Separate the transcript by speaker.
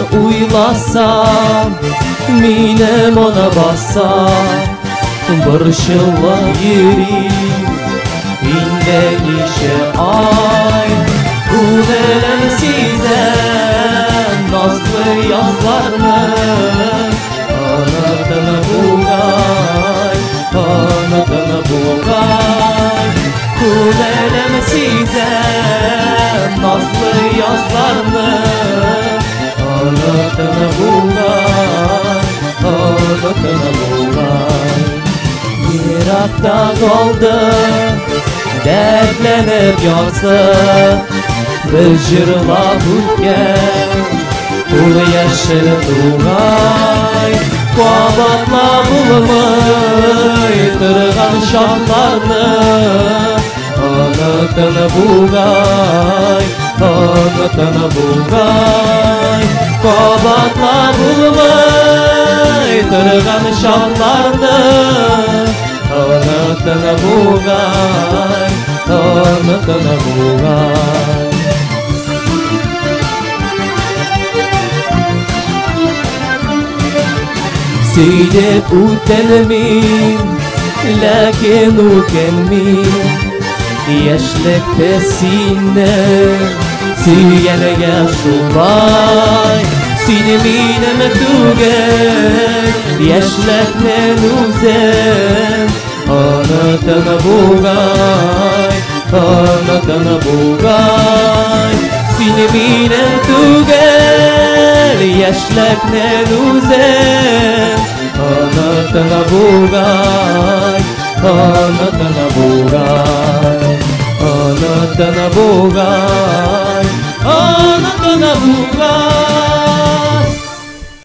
Speaker 1: uylasam, minem ona bassam, barışılla yerim, inden işe ay. Kulelen size nazlı yazlarını, anadını buğay, anadını buğay. Kulelen size nazlı yazlarını, anadını buğay, anadını buğay. Yirakta kaldı dertlenip yansa, Bıcırlap ülken Ulu yaşır Tuğay, Kuabatla bulmay Tırgan şahlarını, anıtını buğay, anıtını buğay. Kuabatla bulmay Tırgan şahlarını, anıtını buğay, anıtını buğay. Seydep utenmin, lakin ukenmin, yaşlık pesine, siyene yaşulay. Sinemine metugen, yaşlık nenuzen, anıtını buğay, anıtını buğay. Sinemine metugen, yaşlık nenuzen, anıtını buğay, anıtını buğay, anıtını buğay, anıtını buğay.